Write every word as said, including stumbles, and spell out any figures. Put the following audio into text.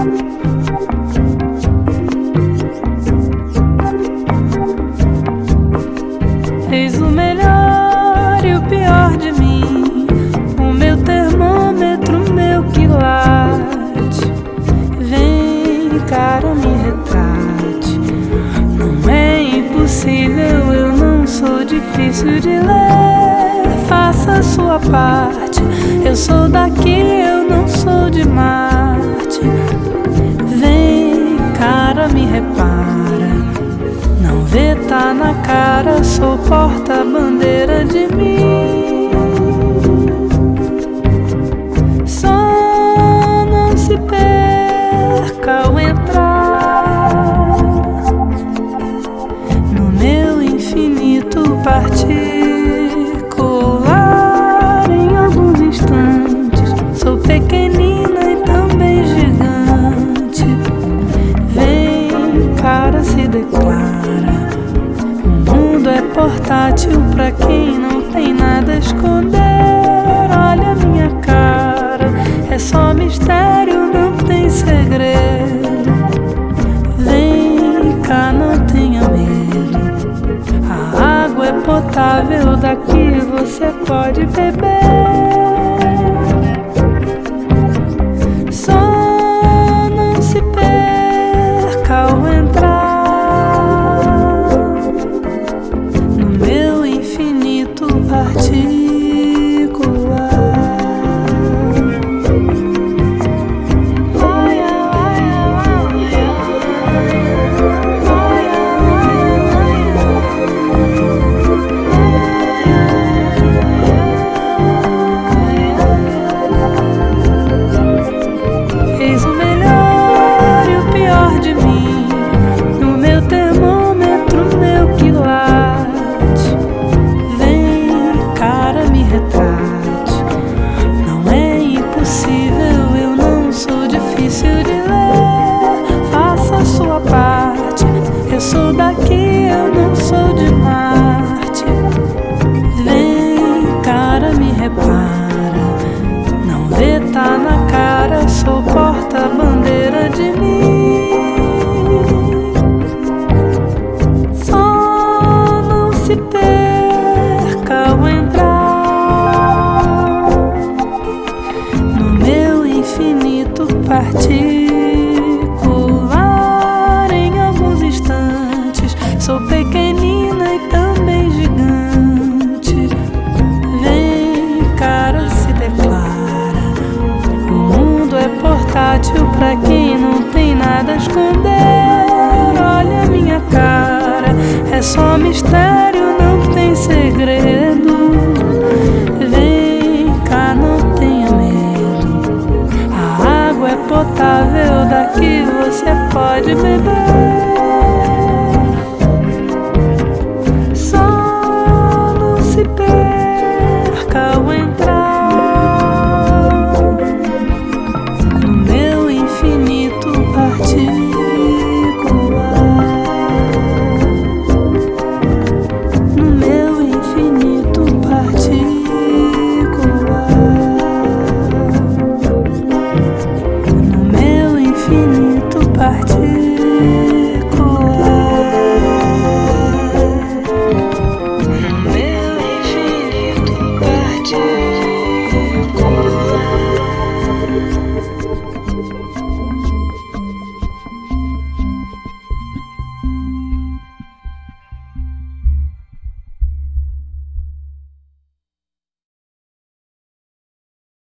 Eis o melhor e o pior de mim, o meu termômetro, meu quilate. Vem, cara, me retrate. Não é impossível, eu não sou difícil de ler. Faça a sua parte. Eu sou daqui, eu não sou de Marte. Vem, cara, me repara. Não vê, tá na cara, sou porta-bandeira de mim. Só não se perca ao entrar no meu infinito particular. Em alguns instantes sou pequenina e também gigante. Vem, cara, se declara. É portátil pra quem não tem nada a esconder. Olha minha cara, é só mistério, não tem segredo. Vem cá, não tenha medo. A água é potável, daqui você pode beber. Só não se perca ao entrar particular. Eis o melhor e o pior de mim, no meu termômetro, meu quilate. Não é impossível, eu não sou difícil de ler. Faça a sua parte. Eu sou daqui, eu não sou de Marte. Vem, cara, me repara. Não vê, tá na cara, sou porta-bandeira de mim. Só não se perca ao entrar infinito particular. Em alguns instantes sou pequenina e também gigante. Vem, cara, se declara. O mundo é portátil pra quem não tem nada a esconder. Olha minha cara, é só mistério, não tem segredo. Vem cá, não tenha medo. Potável, daqui você pode beber.